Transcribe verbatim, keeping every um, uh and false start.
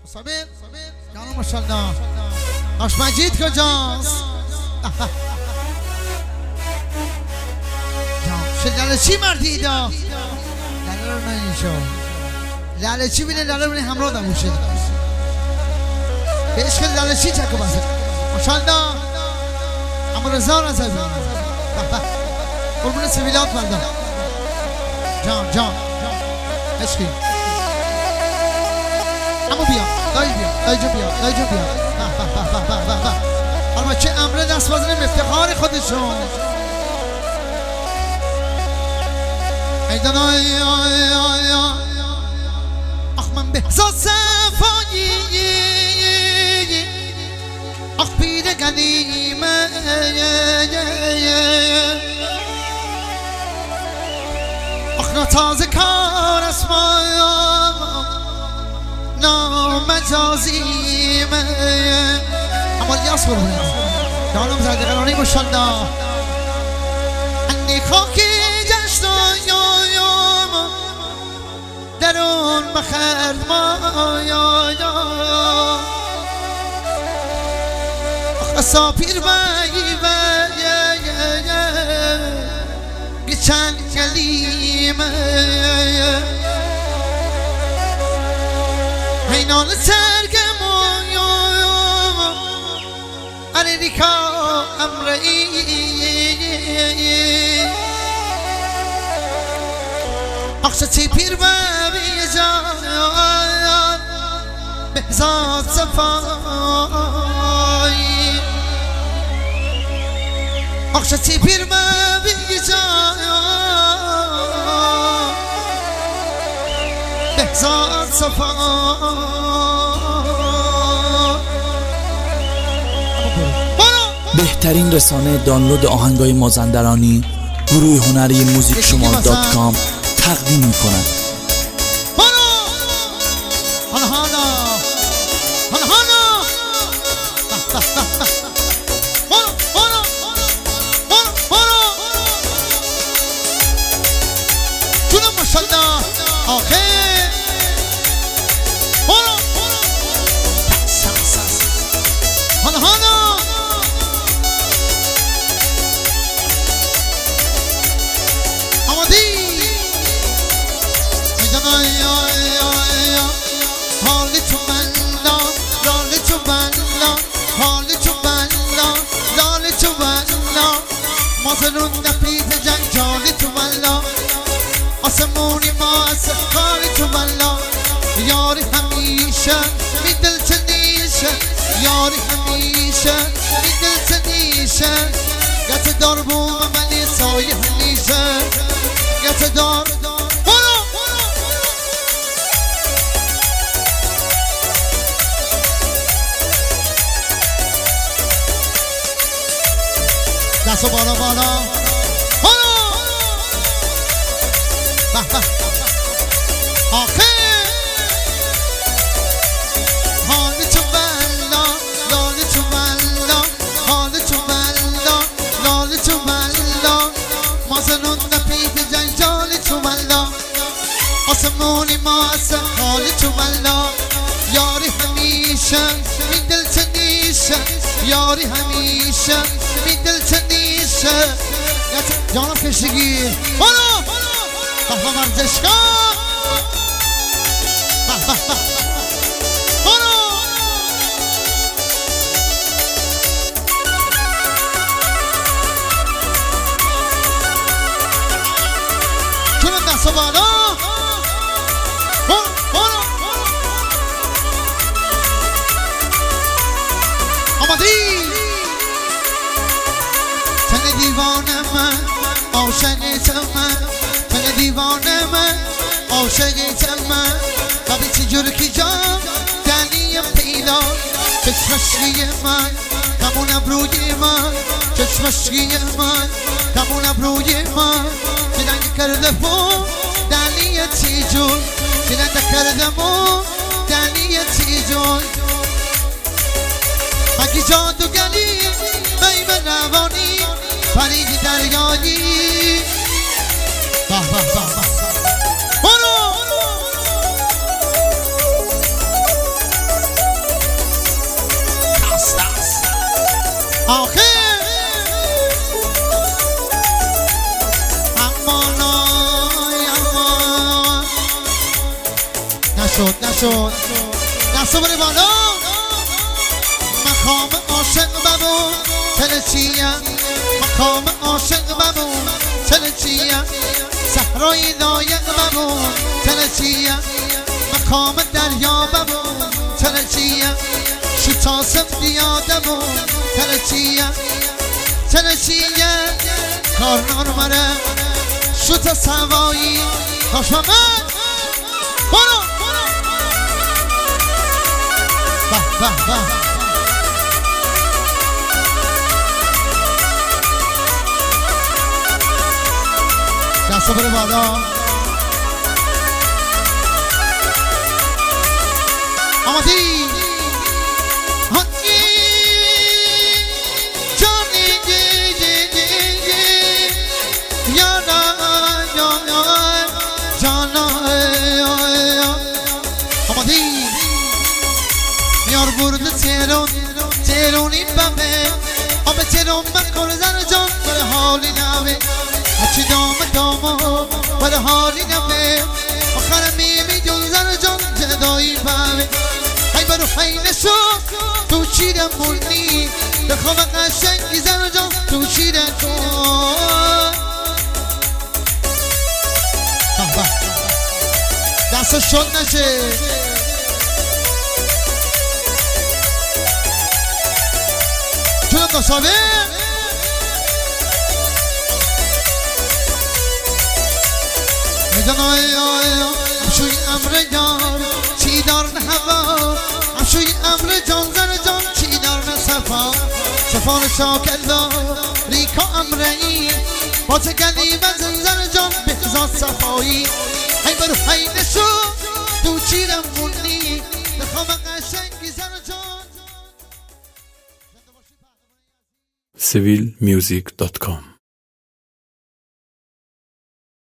صبر جانم ماشاءالله. آش مجید کجاست؟ جان چی مردی دا؟ لاله رو نینشو لاله چی بینه لاله بینه همراه دموشه به عشق لاله چی چکو بسه ماشاءالله. اما رضا را زبین قربون سویلات بردم جان جان عشقی. اما بیا دایی بیا دایی جو بیا دایی جو بیا حالا چه امره دست بازنیم افتخار خودشون. ایدان آی آی آی آخ من بهزاد صفایی آخ پیر قدیمه آخ نتازه کار اسمان نامجازیمه. اما لیاس برونه جانم زرده قرانی ماشاءالله. انی خاکی جشنایم درون بخرد مایا اخصا پیر بایی بایی چند کلیمه اینان سرگم انریکا امرئی اخشتی پیر بابی جان بهزاد صفایی اخشتی پیر بابی جان بهزاد صفایی. بهترین رسانه دانلود آهنگای مازندرانی گروه هنری موزیک شمال دات کام تقدیم می‌کند. حالا حالا حالا حالا جونم ماشاءالله آخه حالا حالا آمادی میدن آی آی آی حالی تو بلا لالی تو بلا حالی تو بلا لالی تو بلا مازرون نپیز جنجالی تو بلا آسمونی ما از خالی تو بلا یاری همیشه می دل چنیشه یاری همیشه می دل چنیشه گت دار بوم منی سایه همیشه گت دار برو دستو بالا بالا برو به به آخه حالی تو بلا لالی تو بلا حالی تو بلا لالی تو بلا مازنون نپید جنجالی تو بلا آسمونی ماسه حالی تو بلا یاری همیشه می دل چنیشه یاری همیشه می دل چنیشه جانم کشتگی برو بحبه ورزشگاه بحبه بحبه برو کنم دست بالا برو برو آمادی تن دیوانه من عاشقتم من تن دیوانه من عاشقتم من بابی چجور کی جام دنیم پیدا چشمشگی من کمون ابروی من چشمشگی من کمون ابروی من چنگ کرده بو دنی چجور چنگ کرده بو دنی چجور مگی جادوگری بیم روانی پریدی دریایی به به به برو آخه امان امان نشد نشد دستو بره بالا مقام عاشق ببون تلچیه مقام عاشق ببون تلچیه صحرای لایق ببون تلچیه مقام دریا ببون تلچیه شو تاسم دیاده بون تلچیه تلچیه کارنار مره شو تا سوایی کاشمه برو به به به دستا بره بالا آمادی جانی جی جی جی جی یانا یانا جانا آمادی میار برده تیرون تیرونی بمه آب تیرون بکن زن جان بر حالی نوه هرچی دام داما بر حالی نوه آخر میمی جون زن جان جدایی بمه ای برو حینشو تو چیرم مونی بخواب قشنگی زن جان تو چیرم کن دست شد نشه چون داشابه میدان آی آی امشوی امر یار چی دار نه هوا امشوی امر جان زن جان چی دار نه صفا صفان شاکل دار ریکا امرئی با تگلی بزن زن جان بهزاد صفایی ای برو حینشو تو چیرم مونی بخوام قشنگی زن جان سیویل میوزیک دات کام